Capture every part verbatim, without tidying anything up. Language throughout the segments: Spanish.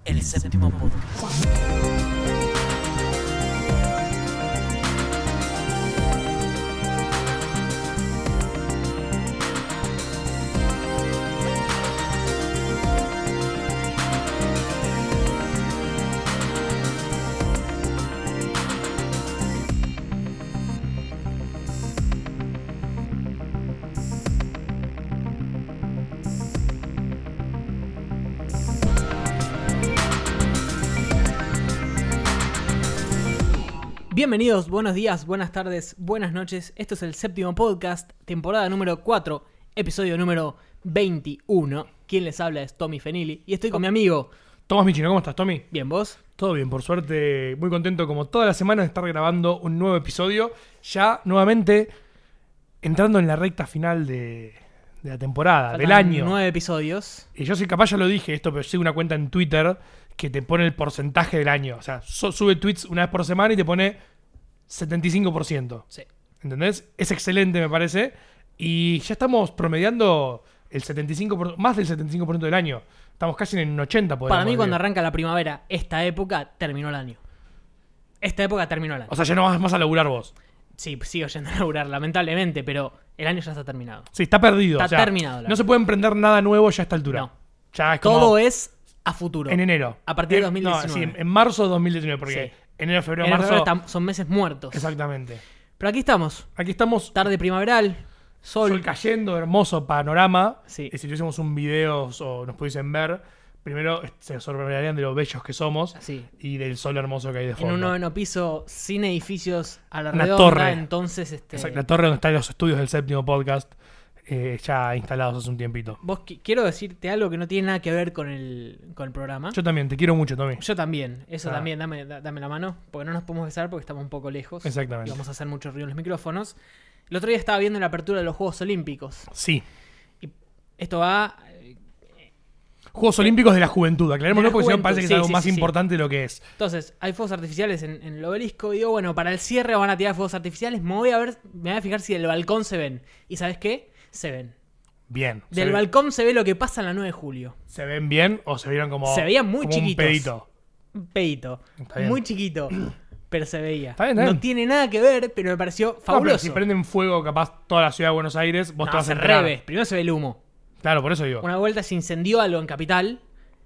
El Séptimo Podcast. Bienvenidos, buenos días, buenas tardes, buenas noches. Esto es el Séptimo Podcast, temporada número cuatro, episodio número veintiuno. Quien les habla es Tommy Fenili y estoy con mi amigo Tomás Michino. ¿Cómo estás, Tommy? Bien, ¿vos? Todo bien, por suerte, muy contento como toda la semana de estar grabando un nuevo episodio. Ya nuevamente entrando en la recta final de, de la temporada, Faltan del año. Nueve episodios. Y yo soy capaz, ya lo dije esto, pero sigo una cuenta en Twitter que te pone el porcentaje del año. O sea, so- sube tweets una vez por semana y te pone setenta y cinco por ciento. Sí. ¿Entendés? Es excelente, me parece. Y ya estamos promediando el setenta y cinco por ciento, más del setenta y cinco por ciento del año. Estamos casi en un ochenta por ciento. Para mí, cuando arranca la primavera, esta época terminó el año. Esta época terminó el año. O sea, ya no vas más a laburar vos. Sí, sigo yendo a laburar, lamentablemente, pero el año ya está terminado. Sí, está perdido. Está o sea, terminado el no año. se puede emprender nada nuevo ya a esta altura. No. Ya es como Todo es a futuro. en enero. A partir de En- dos mil diecinueve. No, sí, en, en marzo de dos mil diecinueve, porque Sí. enero, febrero, Enero, marzo. febrero, tam- son meses muertos. Exactamente. Pero aquí estamos. Aquí estamos. Tarde primaveral, sol. Sol cayendo, hermoso panorama. Sí. Y si tuviésemos un video o nos pudiesen ver, primero se sorprenderían de lo bellos que somos Sí. y del sol hermoso que hay de En fondo. un noveno piso, sin edificios a la Una redonda, torre. entonces este, Exacto, la torre donde están los estudios del Séptimo Podcast, eh, ya instalados hace un tiempito. vos qui- quiero decirte algo que no tiene nada que ver con el, con el programa. Yo, Yo también, te quiero mucho, Tommy. también, eso Ah. también, dame, da- dame la mano, porque no nos podemos besar porque estamos un poco lejos. Exactamente. Y vamos a hacer mucho ruido en los micrófonos. El otro día estaba viendo la apertura de los Juegos Olímpicos. Sí. Esto va... eh, Juegos Olímpicos de la Juventud, aclarémoslo De la porque si no juventud, parece que sí, es algo sí, más sí, sí. importante de lo que es. Entonces, hay fuegos artificiales en, en el obelisco. Y digo, bueno, para el cierre van a tirar fuegos artificiales. Me voy a ver, me voy a fijar si del balcón se ven. ¿Y sabes qué? Se ven. Bien. Del se, ve- balcón se ve lo que pasa en la nueve de julio. ¿Se ven bien o se vieron como, Se veían muy como un chiquitos. pedito? Un pedito. Está bien. Muy chiquito. Pero se veía. Está bien, está no bien. tiene nada que ver, pero me pareció No, pero fabuloso. si prenden fuego capaz toda la ciudad de Buenos Aires, vos No, te vas a se enterar. reve. Primero se ve el humo. Claro, por eso digo. Una vuelta se incendió algo en Capital.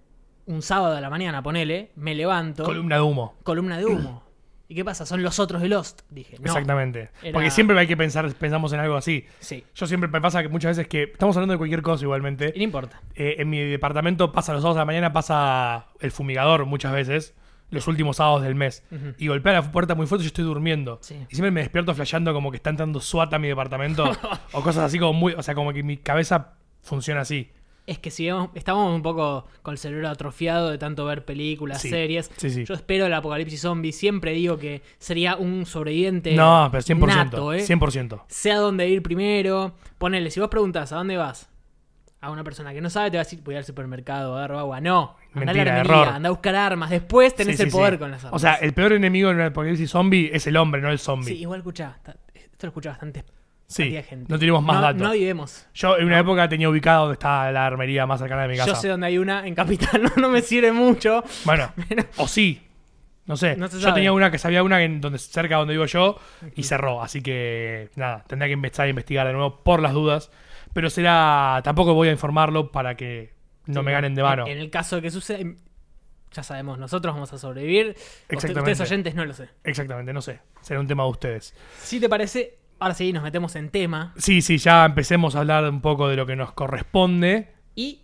Un sábado a la mañana, ponele. Me levanto. Columna de humo. columna de humo. ¿Y qué pasa? Son los otros de Lost. Dije, no. Exactamente. Era- Porque siempre hay que pensar, pensamos en algo así. Sí. Yo siempre me pasa que muchas veces que estamos hablando de cualquier cosa igualmente. Y no importa. Eh, en mi departamento pasa los sábados de la mañana, pasa el fumigador muchas veces, los últimos sábados del mes. Ujú. Y golpea la puerta muy fuerte y yo estoy durmiendo. Sí. Y siempre me despierto flasheando como que está entrando SWAT a mi departamento. o cosas así como muy... O sea, como que mi cabeza funciona así. Es que si vemos, estamos un poco con el cerebro atrofiado de tanto ver películas, Sí. series. Sí, sí. Yo espero el apocalipsis zombie. Siempre digo que sería un sobreviviente No, pero cien por ciento. nato, ¿eh? cien por ciento. Sé a dónde ir primero. Ponele, si vos preguntás a dónde vas, a una persona que no sabe, te va a decir, voy al supermercado, agarro agua. No, anda a la Mentira, armería, error. anda a buscar armas. Después tenés Sí, el sí, poder sí. con las armas. O sea, el peor enemigo en un apocalipsis zombie es el hombre, no el zombie. Sí, igual escuchá. está- Esto lo escucha bastante Sí, cantidad de gente. no tenemos más no, datos. No vivemos. Yo en una época tenía ubicado donde estaba la armería más cercana de mi casa. Yo sé dónde hay una en Capital, no, no me sirve mucho. Bueno, o sí. No sé. No se yo sabe. tenía una que sabía una en donde, cerca de donde vivo yo y cerró. Así que nada, tendría que empezar a investigar de nuevo por las dudas. Pero será. Tampoco voy a informarlo para que no Sí, me ganen de mano. En, en el caso de que suceda, ya sabemos, nosotros vamos a sobrevivir. Usted- Exactamente. ustedes oyentes no lo sé. Exactamente, no sé. Será un tema de ustedes. Si te parece, ahora sí nos metemos en tema. Sí, sí, ya empecemos a hablar un poco de lo que nos corresponde. Y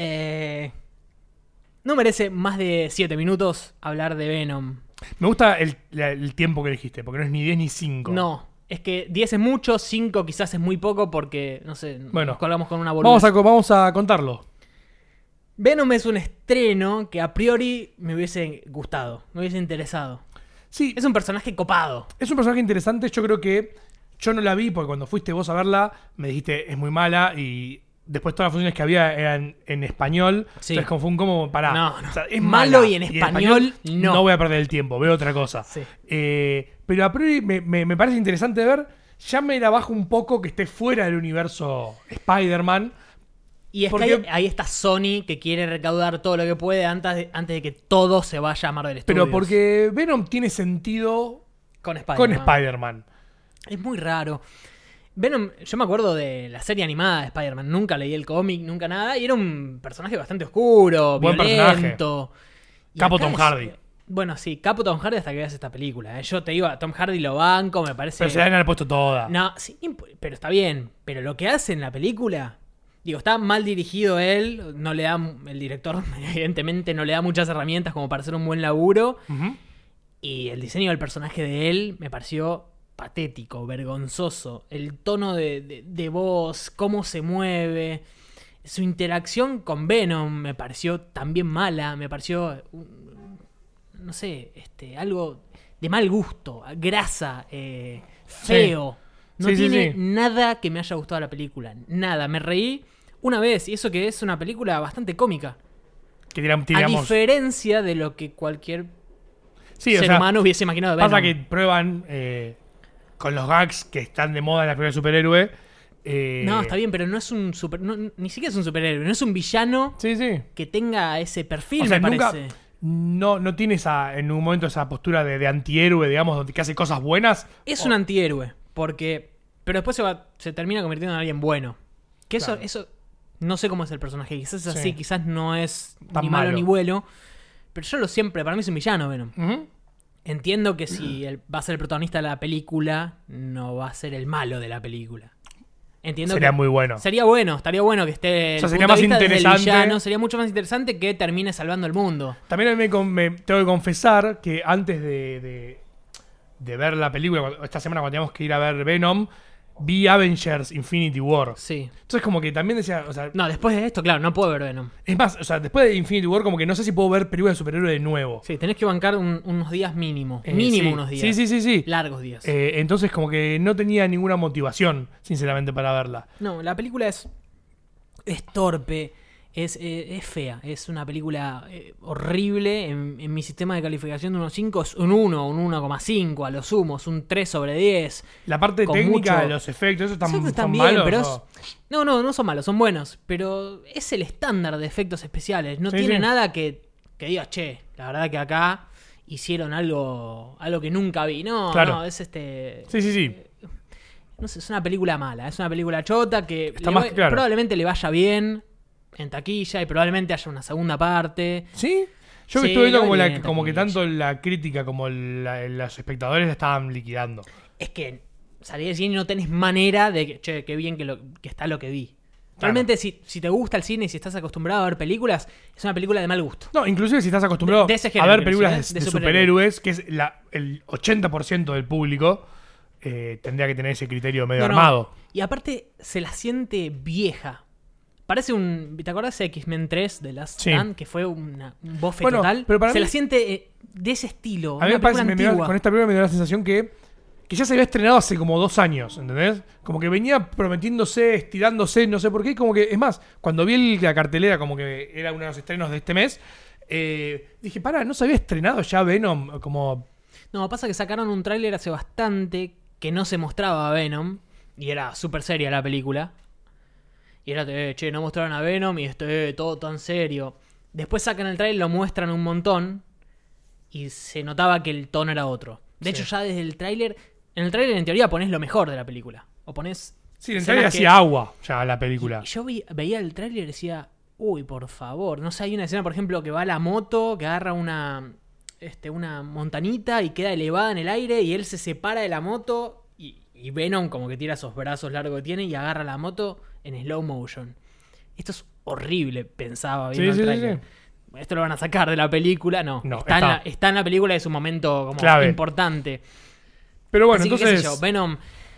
eh, no merece más de siete minutos hablar de Venom. Me gusta el, la- el tiempo que dijiste, porque no es ni diez ni cinco. No, es que diez es mucho, cinco quizás es muy poco porque, no sé, Bueno, nos colgamos con una boludez. Vamos a, co- vamos a contarlo. Venom es un estreno que a priori me hubiese gustado, me hubiese interesado. Sí, Es un personaje copado. es un personaje interesante. Yo creo que yo no la vi porque cuando fuiste vos a verla me dijiste es muy mala y después todas las funciones que había eran en español. Sí. Entonces como fue un como para... No, no. O sea, es Malo mala. y en español, no. no voy a perder el tiempo, veo otra cosa. Sí. Eh, pero a priori me, me- me parece interesante ver. Ya me la bajo un poco que esté fuera del universo Spider-Man. Y es Porque- que ahí, ahí está Sony que quiere recaudar todo lo que puede antes de, antes de que todo se vaya a Marvel Studios. Pero porque Venom tiene sentido Con Spider-Man. con Spider-Man. Es muy raro. Venom, yo me acuerdo de la serie animada de Spider-Man. Nunca leí el cómic, nunca nada. Y era un personaje bastante oscuro, Buen violento. Y Capo acá Tom es- Hardy. Bueno, sí, Capo Tom Hardy hasta que veas esta película. ¿eh? Yo te digo, a Tom Hardy lo banco, me parece... Pero se le han puesto toda. No, sí, imp- pero está bien. Pero lo que hace en la película... Digo, está mal dirigido él. No le da... El director, evidentemente, no le da muchas herramientas como para hacer un buen laburo. Ujú. Y el diseño del personaje de él me pareció patético, vergonzoso. El tono de, de- de voz, cómo se mueve. Su interacción con Venom me pareció también mala. Me pareció, un- no sé, este, algo de mal gusto, grasa, eh, feo. No Sí, sí, tiene sí. nada que me haya gustado la película. Nada. Me reí una vez. Y eso que es una película bastante cómica. Que tiram- A tiramos. diferencia de lo que cualquier Sí, o ser sea, humano hubiese imaginado de Venom. pasa que prueban eh, con los gags que están de moda en la película de superhéroe. eh, No, está bien, pero no es un super... no- ni siquiera es un superhéroe. No es un villano Sí, sí. que tenga ese perfil, O sea, me nunca. parece. No, no tiene esa, en un momento esa postura de, de antihéroe, digamos, donde que hace cosas buenas. Es O- un antihéroe, porque... Pero después se, va, se termina convirtiendo en alguien bueno. Que eso, Claro. eso... No sé cómo es el personaje. Quizás es Sí. así, quizás no es Tan ni malo, malo. ni bueno. Pero yo lo siempre... Para mí es un villano, Venom. Ujú. Entiendo que si él va a ser el protagonista de la película, no va a ser el malo de la película. Entiendo Sería que muy bueno. sería bueno, estaría bueno que esté O sea, el sería punto más de vista desde el interesante. villano, sería mucho más interesante que termine salvando el mundo. También a mí me, con- me tengo que confesar que antes de, de, de ver la película, cuando- esta semana cuando teníamos que ir a ver Venom, vi Avengers Infinity War. Sí. Entonces como que también decía, o sea, No, después de esto, claro, no puedo ver Venom. es más, o sea, después de Infinity War como que no sé si puedo ver películas de superhéroe de nuevo. Sí, tenés que bancar un- unos días mínimo. Eh, mínimo sí. unos días. Sí, sí, sí, sí. Largos días. Eh, entonces como que no tenía ninguna motivación, sinceramente, para verla. No, la película es, es torpe, es, eh, es fea. Es una película eh, horrible. En, en mi sistema de calificación de uno coma cinco es un uno, un uno coma cinco a lo sumo, es un tres sobre diez. La parte Con técnica mucho- de los efectos, eso están, Los efectos están son bien, malos, pero ¿no? es- No, no, no son malos, son buenos. Pero es el estándar de efectos especiales. No Sí, tiene sí. nada que, que digas, che, la verdad que acá hicieron algo algo que nunca vi. No, Claro. no, es este... Sí, sí, sí. No sé, es una película mala. Es una película chota que Está le más va- que claro. probablemente le vaya bien en taquilla y probablemente haya una segunda parte. ¿Sí? Yo Sí, que estuve viendo lo como, la- vi en como que taquilla. tanto la crítica como la- los espectadores la estaban liquidando. Es que salí del cine y no tenés manera de que, che, qué bien que, lo, que está lo que vi. Realmente, si, si te gusta el cine y si estás acostumbrado a ver películas, es una película de mal gusto. No, inclusive si estás acostumbrado De- de ese a género, ver quiero películas decir, de, ¿eh? De de superhéroes, que es la- el ochenta por ciento del público, eh, tendría que tener ese criterio medio No, no. armado. Y aparte, se la siente vieja. Parece un. ¿Te acuerdas de X-Men tres de Last Sí. Stand? Que fue una, un bofe Bueno, total. pero para se mí- la siente eh, de ese estilo. A mí una me parece, película me- me da- antigua. con esta película me dio la sensación que, que ya se había estrenado hace como dos años, ¿entendés? Como que venía prometiéndose, estirándose, no sé por qué, como que, es más, cuando vi el- la cartelera, como que era uno de los estrenos de este mes, eh, dije, para, ¿no se había estrenado ya Venom? Como, No, pasa que sacaron un tráiler hace bastante que no se mostraba a Venom. Y era súper seria la película. Y era, eh, che, no mostraron a Venom y esto, eh, todo tan serio. Después sacan el tráiler, lo muestran un montón. Y se notaba que el tono era otro. De Sí. hecho, ya desde el tráiler... En el tráiler, en teoría, ponés lo mejor de la película. O ponés... sí, en escenas realidad que- hacía agua ya la película. Y yo vi- veía el tráiler y decía, uy, por favor. No sé, hay una escena, por ejemplo, que va a la moto, que agarra una, este, una montanita y queda elevada en el aire y él se separa de la moto y, y Venom como que tira esos brazos largos que tiene y agarra la moto en slow motion. Esto es horrible, pensaba viendo Sí, el sí, sí, tráiler. sí. Esto lo van a sacar de la película, no. No, está, En está. la, está en la película, es un momento como Clave. importante. Pero bueno, Así que, entonces... qué sé yo, Venom.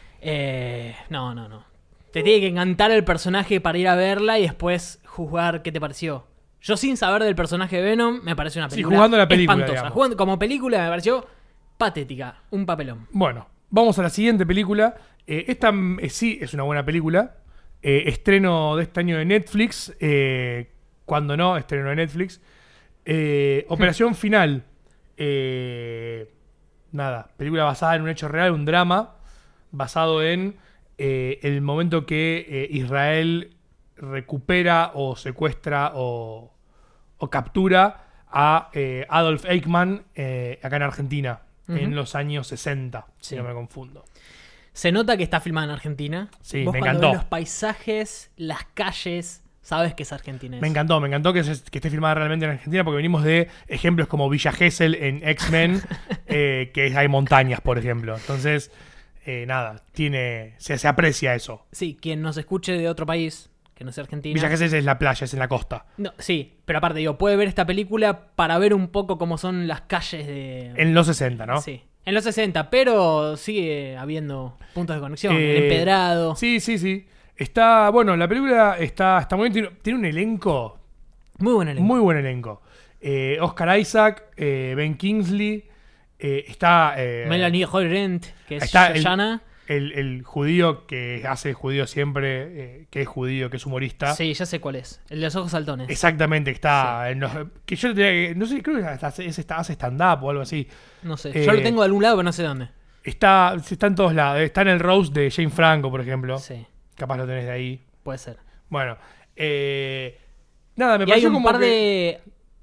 eh, no, no, no. Te tiene que encantar el personaje para ir a verla y después juzgar qué te pareció. Yo, sin saber del personaje de Venom, me pareció una Sí, película. jugando la película, espantosa. digamos. Jugando- como película me pareció patética. Un papelón. Bueno, vamos a la siguiente película. Eh, esta mm, eh, sí es una buena película. Eh, estreno de este año de Netflix. Eh, cuando no, estreno de Netflix. Eh, Operación Final. Eh, nada, película basada en un hecho real, un drama. Basado en eh, el momento que eh, Israel recupera o secuestra o, o captura a eh, Adolf Eichmann eh, acá en Argentina, uh-huh. en los años sesenta, sí. si no me confundo. Se nota que está filmada en Argentina. Sí, Vos me cuando encantó. ves los paisajes, las calles, sabes que es Argentina. Me encantó, me encantó que, se, que esté filmada realmente en Argentina porque venimos de ejemplos como Villa Gesell en X-Men, eh, que hay montañas, por ejemplo. Entonces, eh, nada, tiene se, se aprecia eso. Sí, quien nos escuche de otro país, que no sea Argentina. Villa Gesell es la playa, es en la costa. No, sí, pero aparte, digo, puede ver esta película para ver un poco cómo son las calles de... En los sesenta, ¿no? Sí. En los sesenta, pero sigue habiendo puntos de conexión. Eh, el empedrado. Sí, sí, sí. Está, bueno, la película está, está muy bien. Tiene, tiene un elenco. Muy buen elenco. Muy buen elenco. Eh, Oscar Isaac, eh, Ben Kingsley. Eh, está. Eh, Melanie Hoyrent, que es está el- Shoshana. el, el judío que hace judío siempre. Eh, que es judío, que es humorista. Sí, ya sé cuál es. El de los ojos saltones. Exactamente, que está. En los- que yo le tenía que- no sé, creo que hasta hace, es- hace stand-up o algo así. No sé. Eh, Yo lo tengo de algún lado, pero no sé dónde. Está, está en todos lados. Está en el roast de Jane Franco, por ejemplo. Sí, Capaz lo tenés de ahí. puede ser. Bueno, eh, nada, me Y hay pareció un como par que- de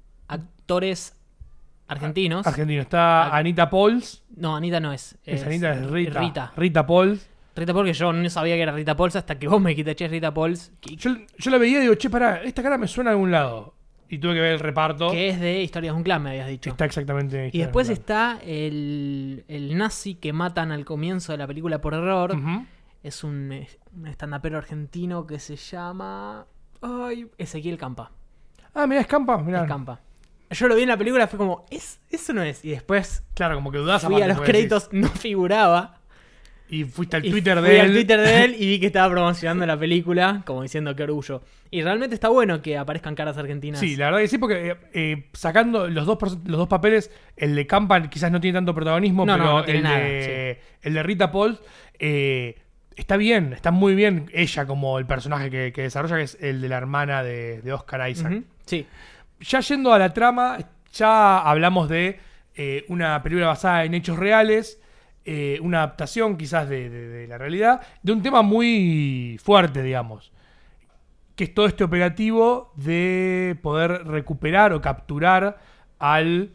actores argentinos. Argentino. Está Ah. Anita Pauls. No, Anita no es. Es, Anita, es Rita. Rita. Rita Pauls. Rita porque yo no sabía que era Rita Pauls hasta que vos me quitaste Rita Pauls. Que, Yo, yo la veía y digo, che, pará, esta cara me suena a algún lado. Y tuve que ver el reparto. que es de Historias de un Clan, me habías dicho. Está exactamente. Y después está el, el nazi que matan al comienzo de la película por error. Ujú. Es un, un estandapero argentino que se llama... Ay, Ezequiel Campa. Ah, mirá, es Campa. Mirá. Es Campa. Yo lo vi en la película, fue como, ¿Es, eso no es. Y después Claro, como que dudás fui aparte, a los porque decís- créditos, no figuraba. Y fuiste al Y Twitter fui de al él. Twitter de él y vi que estaba promocionando la película, como diciendo qué orgullo. Y realmente está bueno que aparezcan caras argentinas. Sí, la verdad que sí, porque eh, eh, sacando los dos, pers- los dos papeles, el de Campa quizás no tiene tanto protagonismo, No, no, pero no tiene el, nada, de, el de Rita Pauls eh, está bien, está muy bien ella como el personaje que, que desarrolla, que es el de la hermana de, de Oscar Isaac. Ujú, sí. Ya yendo a la trama, ya hablamos de eh, una película basada en hechos reales, eh, una adaptación quizás de, de- de la realidad, de un tema muy fuerte, digamos, que es todo este operativo de poder recuperar o capturar al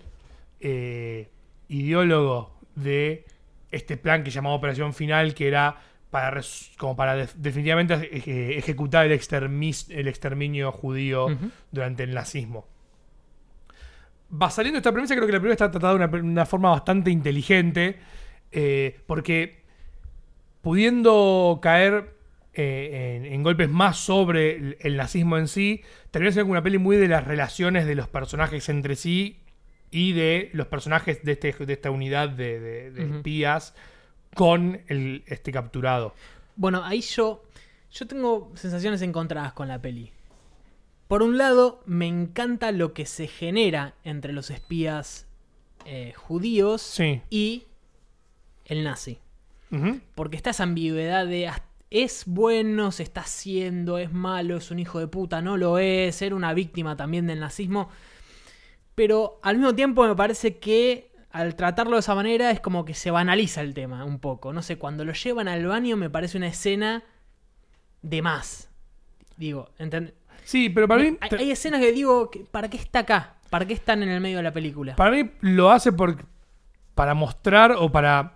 eh, ideólogo de este plan que llamaba Operación Final, que era para res- como para def- definitivamente eje- ejecutar el, extermis- el exterminio judío Ujú. durante el nazismo. Va saliendo esta premisa, creo que la película está tratada de una, una forma bastante inteligente, eh, porque pudiendo caer eh, en, en golpes más sobre el, el nazismo en sí, termina siendo una peli muy de las relaciones de los personajes entre sí y de los personajes de, este, de esta unidad de, de- de Ujú. espías con el, este capturado. Bueno, ahí yo, yo tengo sensaciones encontradas con la peli. Por un lado, me encanta lo que se genera entre los espías eh, judíos Sí. y el nazi. Ujú. Porque está esa ambigüedad de "Ah, es bueno, se está haciendo, es malo, es un hijo de puta, no lo es, era una víctima también del nazismo. Pero al mismo tiempo me parece que al tratarlo de esa manera es como que se banaliza el tema un poco. No sé, cuando lo llevan al baño me parece una escena de más. Digo, ¿entendés? Sí, pero para mí... Hay, hay escenas que digo, que, ¿para qué está acá? ¿Para qué están en el medio de la película? Para mí lo hace por, para mostrar o para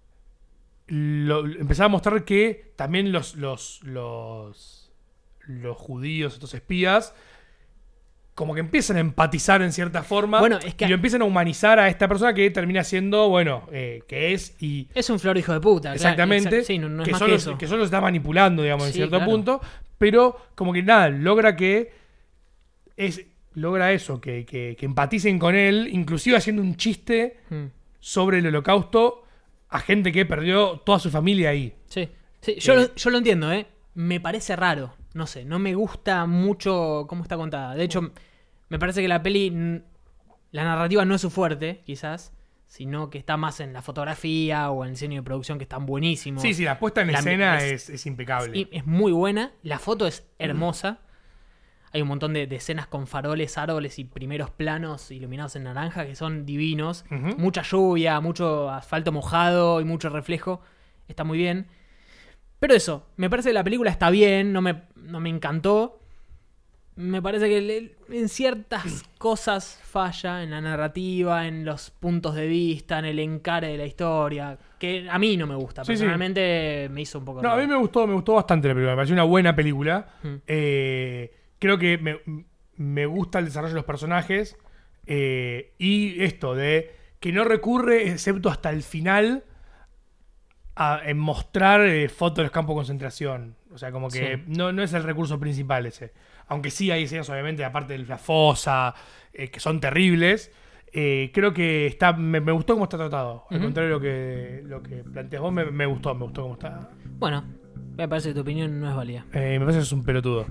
lo- empezar a mostrar que también los, los, los, los judíos, estos espías, como que empiezan a empatizar en cierta forma Bueno, es que- y lo empiezan a humanizar a esta persona que termina siendo, bueno, eh, que es y... Es un flor hijo de puta. claro, Exactamente, exa- sí, no, no es que, más solo, que eso. que solo se está manipulando, digamos, en Sí, cierto claro. punto, pero como que nada, logra que es logra eso, que, que, que empaticen con él, inclusive haciendo un chiste Mm. sobre el holocausto a gente que perdió toda su familia ahí. Sí, sí, yo, Eh, lo, yo lo entiendo, ¿eh? Me parece raro. No sé, no me gusta mucho cómo está contada. De hecho, me parece que la peli, mm, la narrativa no es su fuerte, quizás, sino que está más en la fotografía o en el diseño de producción, que están buenísimos. Sí, sí, la puesta en La- escena es- es, es impecable. Y es muy buena. La foto es hermosa. Hay un montón de, de escenas con faroles, árboles y primeros planos iluminados en naranja que son divinos. Ujú. Mucha lluvia, mucho asfalto mojado y mucho reflejo. Está muy bien. Pero eso, me parece que la película está bien, no me, no me encantó. Me parece que le- en ciertas cosas falla, en la narrativa, en los puntos de vista, en el encare de la historia, que a mí no me gusta. Sí, sí. Personalmente me hizo un poco No, a mí raro. me gustó, me gustó bastante la película. Me pareció una buena película. Mm. Eh, creo que me, me gusta el desarrollo de los personajes. eh, y esto de que no recurre, excepto hasta el final, a en mostrar eh, fotos de los campos de concentración. O sea, como que Sí. no, no es el recurso principal ese. Aunque sí hay escenas, obviamente, aparte de la fosa, eh, que son terribles. Eh, creo que está me, me gustó cómo está tratado. Al Ujú. contrario de lo que, lo que planteas vos, me, me gustó, me gustó cómo está. Bueno, me parece que tu opinión no es válida. Eh, me parece que es un pelotudo.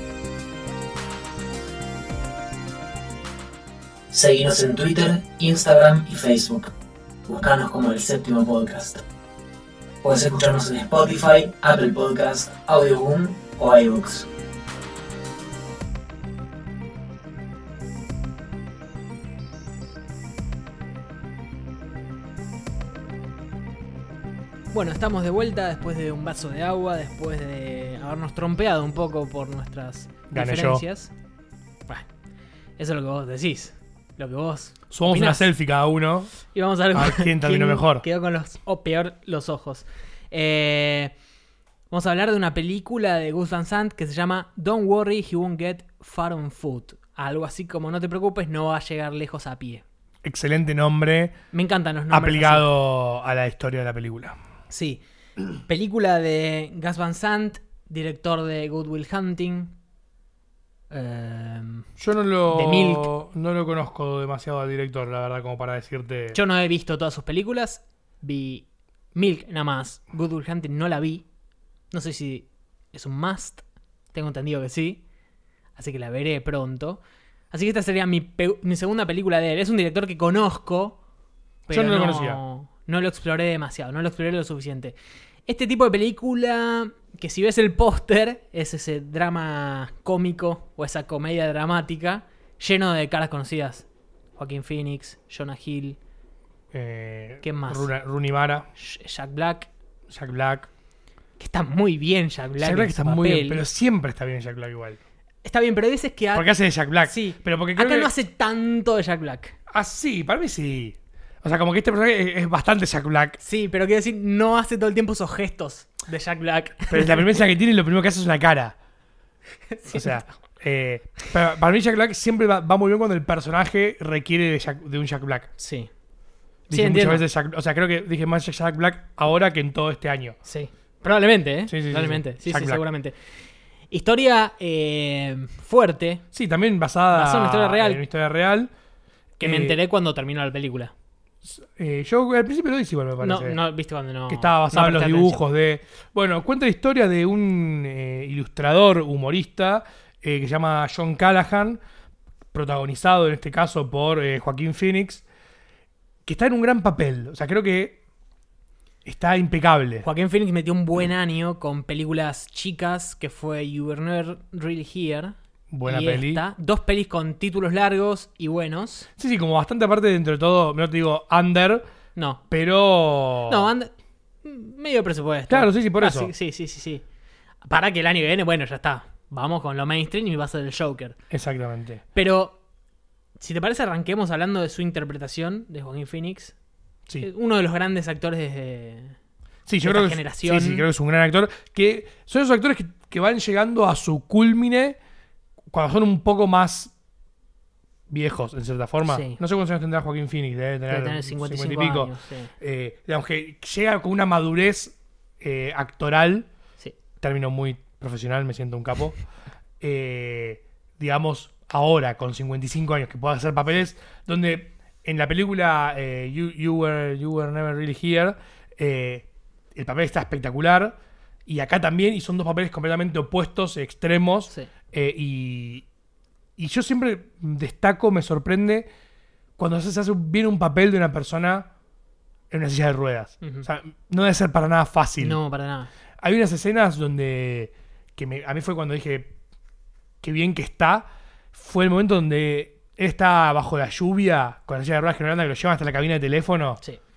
Seguinos en Twitter, Instagram y Facebook. Buscanos como El Séptimo Podcast. Puedes escucharnos en Spotify, Apple Podcast, Audioboom o iBooks. Bueno, estamos de vuelta después de un vaso de agua, después de habernos trompeado un poco por nuestras Gané diferencias. Bueno, eso es lo que vos decís. Lo que vos Subamos una opinás. selfie cada uno. Y vamos a ver A ver quién terminó mejor. Quedó con los, o peor, los ojos. Eh, vamos a hablar de una película de Gus Van Sant que se llama Don't Worry, He Won't Get Far on Foot. Algo así como no te preocupes, no va a llegar lejos a pie. Excelente nombre Me encantan los nombres. aplicado a la historia de la película. así. Sí. Película de Gus Van Sant, director de Good Will Hunting. Eh, Yo no lo, De Milk. no lo conozco demasiado al director, la verdad, como para decirte. yo no he visto todas sus películas. Vi Milk nada más. Good Will Hunting no la vi. No sé si es un must. Tengo entendido que sí. Así que la veré pronto. Así que esta sería mi, pe- mi segunda película de él. Es un director que conozco. Pero Yo no lo no, conocía. no lo exploré demasiado. No lo exploré lo suficiente. Este tipo de película, que si ves el póster, es ese drama cómico o esa comedia dramática lleno de caras conocidas. Joaquín Phoenix, Jonah Hill, Eh, ¿Quién más? Runa- Rooney Mara, Sh- Jack Black. Jack Black. Que está muy bien Jack Black. Jack en Black su está muy bien, papel. pero siempre está bien Jack Black igual. Está bien, pero hay veces que... ha- Porque hace de Jack Black. Sí. Pero porque creo Acá que... no hace tanto de Jack Black. Ah, sí, para mí sí. O sea, como que este personaje es, es bastante Jack Black. Sí, pero quiero decir, no hace todo el tiempo esos gestos de Jack Black. Pero es la primera escena que tiene y lo primero que hace es una cara. Sí. O sea, eh, pero para mí Jack Black siempre va, va muy bien cuando el personaje requiere de, Jack- de un Jack Black. Sí. Dije Sí, muchas entiendo. veces Jack- o sea, creo que dije más Jack Black ahora que en todo este año. Sí. Probablemente, ¿eh? Sí, sí, sí, Probablemente. sí. Sí, sí, Jack Black. seguramente. Historia eh, fuerte, Sí, también basada, Basada en una historia real. en una historia real. que me Eh, enteré cuando terminó la película. eh, yo al principio lo hice igual, me No, parece. no, viste cuando no... que estaba basado no en los presté dibujos de... Bueno, cuenta la historia de un eh, ilustrador humorista eh, que se llama John Callahan, protagonizado en este caso por eh, Joaquín Phoenix, que está en un gran papel. O sea, creo que está impecable. Joaquín Phoenix metió un buen año con películas chicas, que fue You Were Never Really Here. Buena y peli. esta. Dos pelis con títulos largos y buenos. Sí, sí, como bastante aparte dentro de todo, no te digo under, No. pero... No, anda... Medio presupuesto. Claro, sí, sí, por Ah, eso. Sí, sí, sí, sí, sí. Para que el año que viene, bueno, ya está. Vamos con lo mainstream y va a ser el Joker. Exactamente. Pero, si te parece, arranquemos hablando de su interpretación de Joaquín Phoenix. Sí. Eh, Uno de los grandes actores desde... Sí, yo esta creo que, generación. Sí, sí, creo que es un gran actor. Que son esos actores que, que van llegando a su culmine cuando son un poco más viejos, en cierta forma. Sí. No sé cuántos años tendrá Joaquín Phoenix, debe tener, Debe tener cincuenta y cinco y pico. años. Sí. Eh, digamos que llega con una madurez eh, actoral, Sí. término muy profesional, me siento un capo. Eh, digamos, ahora, con cincuenta y cinco años, que pueda hacer papeles donde en la película eh, you, you, were, you Were Never Really Here, eh, el papel está espectacular. Y acá también, y son dos papeles completamente opuestos, extremos. Sí. eh, y, y yo siempre destaco, me sorprende, cuando se hace bien un papel de una persona en una silla de ruedas. Ujú. O sea, no debe ser para nada fácil. No, para nada. Hay unas escenas donde, que me- a mí fue cuando dije, qué bien que está, fue el momento donde él está bajo la lluvia, con la silla de ruedas que no anda, que lo llevan hasta la cabina de teléfono. Sí.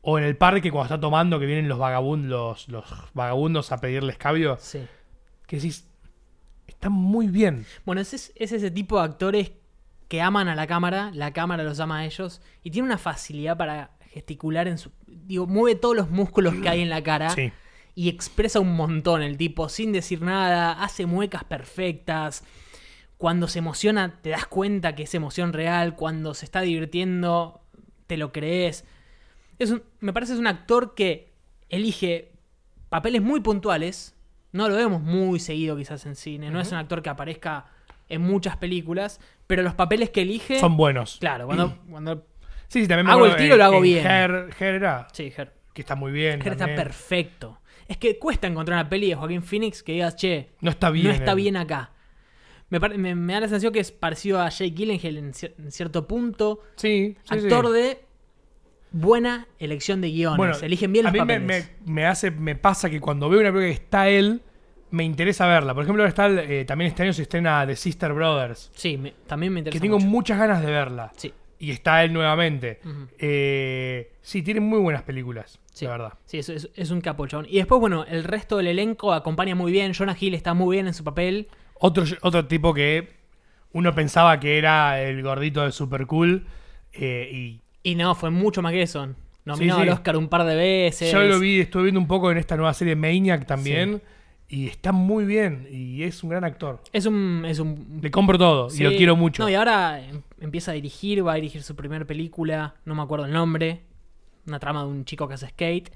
O en el parque cuando está tomando, que vienen los vagabundos, los, los vagabundos a pedirle escabio. Sí. Que decís, está muy bien. Bueno, es, es ese tipo de actores que aman a la cámara, la cámara los ama a ellos, y tiene una facilidad para gesticular en su... Digo, mueve todos los músculos que hay en la cara. Sí. Y expresa un montón el tipo, sin decir nada, hace muecas perfectas. Cuando se emociona, te das cuenta que es emoción real. Cuando se está divirtiendo, te lo crees. Es un, me parece que es un actor que elige papeles muy puntuales. No lo vemos muy seguido quizás en cine. Uh-huh. No es un actor que aparezca en muchas películas. Pero los papeles que elige... son buenos. Claro, cuando... cuando sí, sí, también me hago el acuerdo tiro en- lo hago en bien. Her, Her era, Sí, Her. que está muy bien. Her está también. perfecto. Es que cuesta encontrar una peli de Joaquín Phoenix que digas, che, No está bien. no está él. bien acá. Me, pare- me, me da la sensación que es parecido a Jake Gyllenhaal en, cier- en cierto punto. Sí, sí, Actor sí. de buena elección de guiones. Bueno, eligen bien a los mí me, papeles. me, me hace, me pasa que cuando veo una película que está él, me interesa verla. Por ejemplo, ahora está el- eh, también este año se estrena The Sister Brothers, Sí, me- también me interesa que tengo mucho. muchas ganas de verla. Sí, Y está él nuevamente. Ujú. Eh, sí, tiene muy buenas películas, sí. la verdad. Sí, es, es, es un capo, el chabón. Y después, bueno, el resto del elenco acompaña muy bien. Jonah Hill está muy bien en su papel. Otro, otro tipo que uno pensaba que era el gordito de Super Cool. eh, y Y no, fue mucho más que eso. Nominado Sí, sí. al Oscar un par de veces. yo lo vi, estuve viendo un poco en esta nueva serie Maniac también. Y está muy bien. Y es un gran actor. Es un... Es un Le compro todo Sí. y lo quiero mucho. No, y ahora em- empieza a dirigir, va a dirigir su primera película, no me acuerdo el nombre, una trama de un chico que hace skate.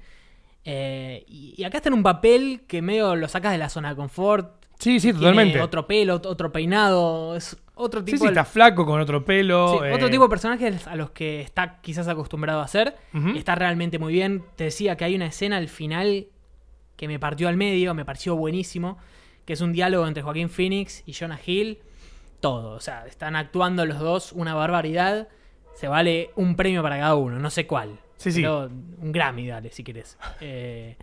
Eh, y, y acá está en un papel que medio lo sacas de la zona de confort. Sí, sí, Tiene totalmente. otro pelo, ot- otro peinado, es otro Sí, tipo sí, de... está flaco con otro pelo. Sí, eh, otro tipo de personajes a los que está quizás acostumbrado a hacer. Ujú. Y está realmente muy bien. Te decía que hay una escena al final que me partió al medio, me pareció buenísimo, que es un diálogo entre Joaquín Phoenix y Jonah Hill. Todo, o sea, están actuando los dos una barbaridad. Se vale un premio para cada uno, no sé cuál. Sí, sí. Pero un Grammy, dale, si querés. Eh,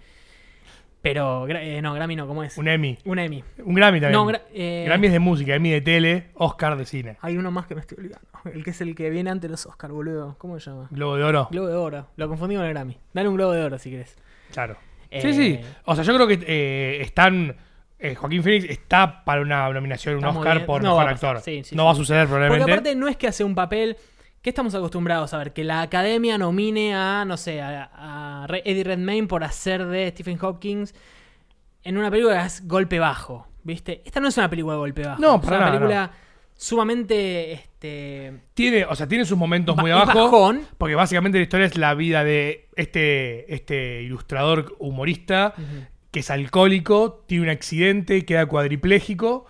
pero, gra- eh, no, Grammy no, ¿cómo es? Un Emmy. Un Emmy. Un Grammy también. No, gra- eh, Grammy es de música, Emmy de tele, Oscar de cine. Hay uno más que me estoy olvidando. El que es el que viene antes de los Oscar, boludo. ¿Cómo se llama? Globo de Oro. Globo de Oro. Lo confundí con el Grammy. Dale un Globo de Oro si querés. Claro. Eh, Sí, sí. O sea, yo creo que eh, están. eh, Joaquín Phoenix está para una nominación, un Está muy Oscar bien. por No mejor va a pasar. actor. Sí, sí, no sí. va a suceder Porque probablemente. aparte no es que hace un papel... ¿Qué estamos acostumbrados a ver? Que la academia nomine a, no sé, a, a Re- Eddie Redmayne por hacer de Stephen Hawking en una película que es golpe bajo, ¿viste? Esta no es una película de golpe bajo. No, es para una nada, película sumamente... Este, Tiene, o sea, tiene sus momentos ba- muy es abajo. bajón. Porque básicamente la historia es la vida de este, este ilustrador humorista Ujú. que es alcohólico, tiene un accidente, queda cuadripléjico.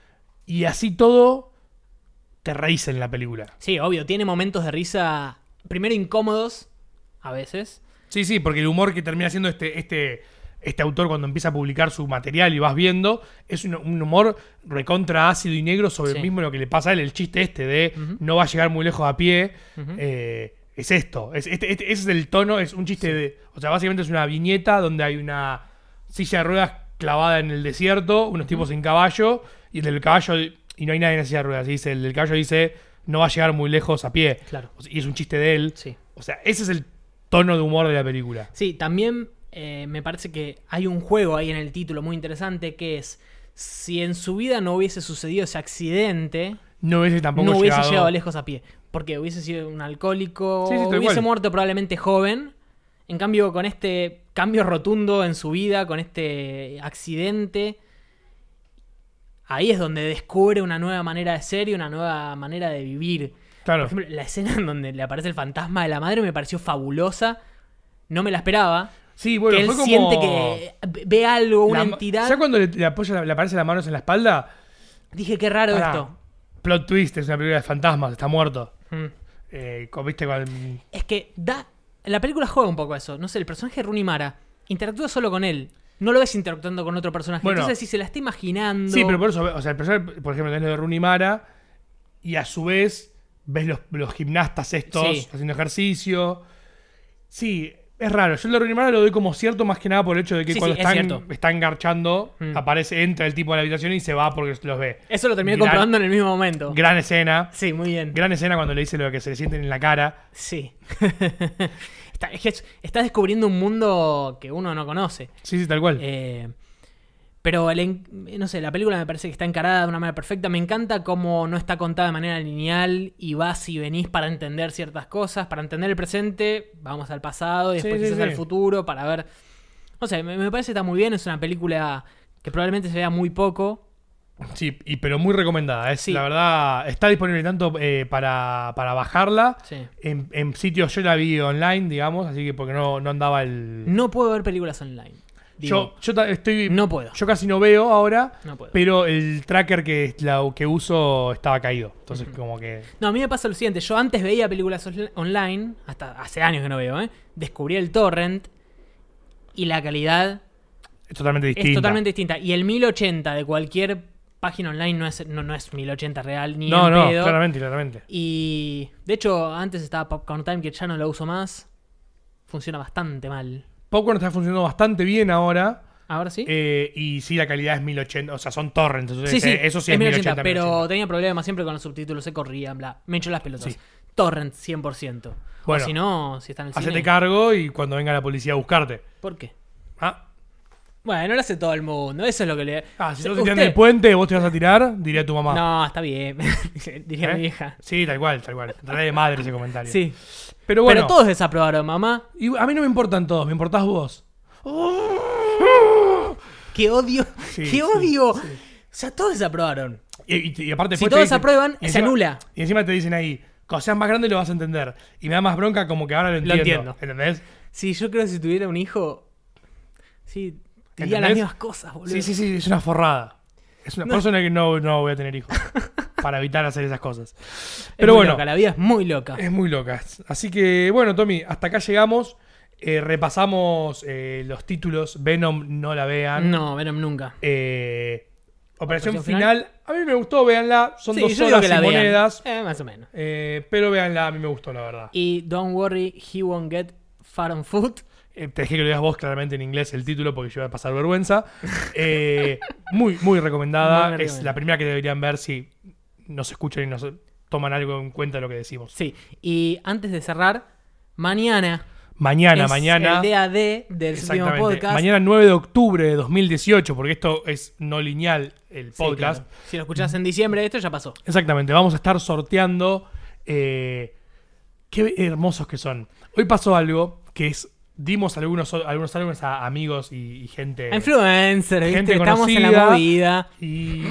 Y así todo te reís en la película. Sí, obvio, tiene momentos de risa, primero incómodos, a veces. Sí, sí, porque el humor que termina haciendo este, este, este autor cuando empieza a publicar su material y vas viendo, es un, un humor recontra ácido y negro sobre Sí. el mismo lo que le pasa a él, el chiste este de Ujú. no va a llegar muy lejos a pie. Ujú. eh, es esto, es, este, este- ese es el tono, es un chiste de... O sea, básicamente es una viñeta donde hay una silla de ruedas clavada en el desierto, unos tipos en caballo, y el del caballo... Y no hay nadie en la silla de ruedas. Y dice, el del caballo dice, no va a llegar muy lejos a pie. Claro. O sea, y es un chiste de él. Sí. O sea, ese es el tono de humor de la película. Sí, también eh, me parece que hay un juego ahí en el título muy interesante que es, si en su vida no hubiese sucedido ese accidente, No hubiese tampoco no hubiese llegado... llegado lejos a pie. Porque hubiese sido un alcohólico, Sí, sí, tal hubiese cual. muerto probablemente joven. En cambio, con este cambio rotundo en su vida, con este accidente, ahí es donde descubre una nueva manera de ser y una nueva manera de vivir. Claro. Por ejemplo, la escena en donde le aparece el fantasma de la madre me pareció fabulosa. No me la esperaba. Sí, bueno, que él fue como... siente que ve algo, una la ma- entidad. ¿Ya cuando le, le apoya, le aparece las manos en la espalda? Dije, qué raro Pará, esto. Plot twist, es una película de fantasmas, está muerto. Mm. Eh, con- ¿Viste? Con... Es que da. La película juega un poco a eso. No sé, el personaje de Rooney Mara interactúa solo con él. No lo ves interactuando con otro personaje. Bueno. Entonces, si se la está imaginando. Sí, pero por eso, o sea, el personaje, por ejemplo, tenés lo de Rooney Mara, y a su vez ves los, los gimnastas estos Sí. haciendo ejercicio. Sí, Es raro. Yo el de Ronnie Mara lo doy como cierto más que nada por el hecho de que Sí, cuando sí, es están, cierto. están garchando, Mm. aparece, entra el tipo a la habitación y se va porque los ve. Eso lo terminé Gran- comprobando en el mismo momento. Gran escena. Sí, muy bien. Gran escena cuando le dice lo que se le sienten en la cara. Sí. está, es que es- está descubriendo un mundo que uno no conoce. Sí, sí, tal cual. Eh, pero, el en- no sé, la película me parece que está encarada de una manera perfecta. Me encanta cómo no está contada de manera lineal y vas y venís para entender ciertas cosas. Para entender el presente, vamos al pasado y Sí, después sí, quizás sí. al futuro para ver... No sé, me, me parece que está muy bien. Es una película que probablemente se vea muy poco. Sí, y, pero muy recomendada. Es, Sí. La verdad, está disponible tanto eh, para, para bajarla. Sí. En, en sitios yo la vi online, digamos, así que porque no, no andaba el... No puedo ver películas online. Digo, yo yo ta- estoy... no puedo. Yo casi no veo ahora, No puedo. pero el tracker que, la, que uso estaba caído. Entonces como que... No, a mí me pasa lo siguiente. Yo antes veía películas onl- online, hasta hace años que no veo, ¿eh? Descubrí el torrent y la calidad Es totalmente distinta. es totalmente distinta. Y el mil ochenta de cualquier página online no es, no, no es mil ochenta real ni No, en no, pedo. claramente, claramente. Y de hecho, antes estaba Popcorn Time, que ya no lo uso más. Funciona bastante mal. Popcorn está funcionando bastante bien ahora. ¿Ahora sí? eh, y sí, la calidad es mil ochenta. O sea, son torrents. Entonces, sí, sí, eh, eso sí es es mil mil ochenta, ochenta. pero tenía problemas siempre con los subtítulos, se corrían, bla. Me echó las pelotas. Sí. Torrent cien por ciento. Bueno, o si no, si está en el Hacete cine. cargo y cuando venga la policía a buscarte. ¿Por qué? Ah, Bueno, lo hace todo el mundo. Eso es lo que le... ah si O no sea, te tiran usted- del puente, vos te vas a tirar, diría a tu mamá. No, está bien. Diría ¿Eh? mi vieja. Sí, tal cual, tal cual. Trae de madre ese comentario. Sí. Pero bueno, Pero todos desaprobaron, mamá. y a mí no me importan todos, me importás vos. ¡Qué odio! Sí, ¡Qué sí, odio! sí. O sea, todos desaprobaron. Y, y- y aparte Si después te todos dicen- aprueban, y se anula. Y encima te dicen ahí, cuando seas más grande lo vas a entender. Y me da más bronca como que ahora lo Lo entiendo. entiendo. ¿Entendés? Sí, yo creo que si tuviera un hijo... Sí, diría ¿Entendés? las mismas cosas, boludo. Sí, sí, sí, es una forrada. Es una No. persona que no, no voy a tener hijos. Para evitar hacer esas cosas. Es Pero muy bueno, loca, la vida es muy loca. es muy loca. Así que, bueno, Tommy, hasta acá llegamos. Eh, repasamos eh, los títulos. Venom, no la vean. No, Venom nunca. Eh, Operación Operación final. A mí me gustó, véanla. Son Sí, dos yo digo horas que y la vean. monedas. Eh, más o menos. Eh, pero véanla, a mí me gustó, la verdad. Y Don't Worry, He Won't Get Far on Foot. Eh, te dejé que lo digas vos claramente en inglés el título porque yo voy a pasar vergüenza. Eh, muy, muy recomendada. Muy es recomendada. la primera que deberían ver si nos escuchan y nos toman algo en cuenta de lo que decimos. Sí. Y antes de cerrar, mañana... Mañana, es mañana. el D A D del último Exactamente. podcast. Mañana nueve de octubre de dos mil dieciocho, porque esto es no lineal el Sí, podcast. claro. Si lo escuchás en diciembre, esto ya pasó. Exactamente, vamos a estar sorteando. eh, qué hermosos que son. Hoy pasó algo que es. Dimos algunos, algunos álbumes a amigos y, y gente. Influencer, ¿viste? Gente Estamos en la conocida. movida. Y,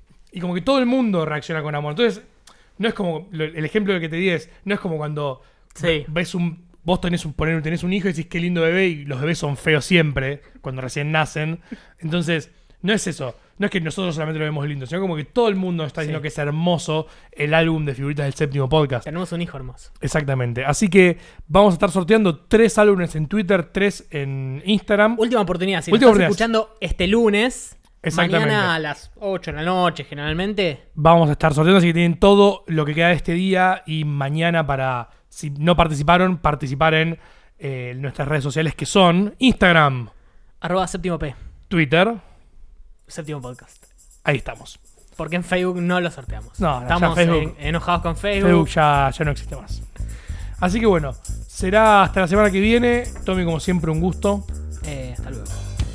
y como que todo el mundo reacciona con amor. Entonces, no es como. lo- El ejemplo del que te di es. No es como cuando Sí. ves un. Vos tenés un, poner, tenés un hijo y decís qué lindo bebé y los bebés son feos siempre, cuando recién nacen. Entonces, no es eso. No es que nosotros solamente lo vemos lindo, sino como que todo el mundo está diciendo Sí. que es hermoso el álbum de figuritas del séptimo podcast. Tenemos un hijo hermoso. Exactamente. Así que vamos a estar sorteando tres álbumes en Twitter, tres en Instagram. Última oportunidad. Si Última lo estás oportunidad. escuchando este lunes, Exactamente. mañana a las ocho de la noche, generalmente. Vamos a estar sorteando, así que tienen todo lo que queda de este día y mañana para, si no participaron, participar en eh, nuestras redes sociales que son Instagram, Arroba séptimo P. Twitter, Séptimo podcast. ahí estamos. Porque en Facebook no lo sorteamos. No, no, ya Estamos Facebook- en- enojados con Facebook. Facebook ya, ya no existe más. Así que bueno, será hasta la semana que viene. Tommy, como siempre, un gusto. Eh, hasta luego.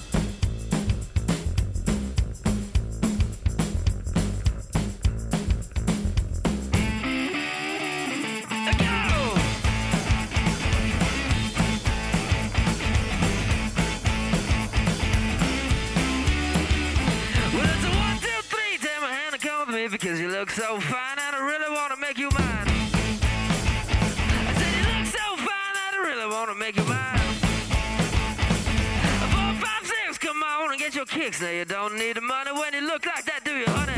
Well, it's a one, two, three. Take my hand and come with me because you look so fine and I really want to make you mine. I said you look so fine and I really want to make you mine. Four, five, six, come on and get your kicks. Now you don't need the money when you look like that, do you, honey?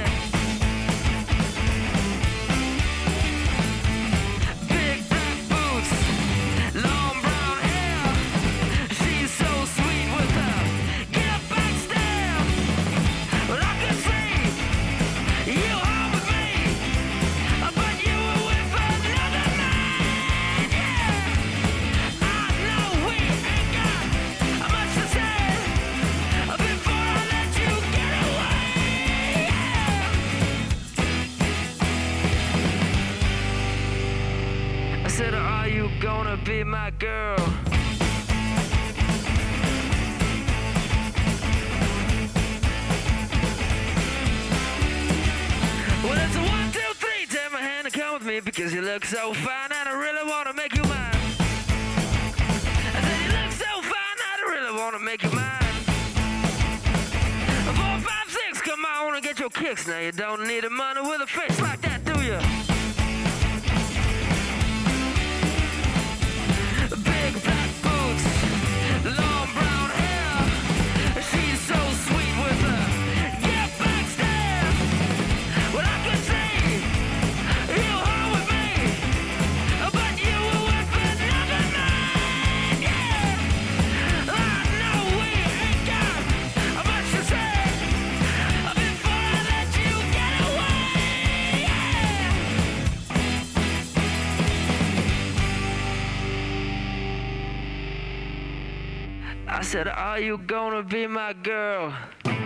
Big black boots, long brown hair. She's so sweet with her. Get up and stare. Well, I could see you home with me, but you were with another man. Yeah, I know we you gonna be my girl? Well, it's a one, two, three. Take my hand and come with me because you look so fine and I really wanna make you mine. I said you look so fine and I really wanna make you mine. Four, five, six, come on and get your kicks. Now you don't need a money with a face like that, do you? Big black boots, long brown hair. She's so sweet with her. Get back stare. Well, I could see you home with me, but you were with another man. Yeah, I know we ain't got much to say before I let you get away. Yeah. I said, are you gonna be my girl?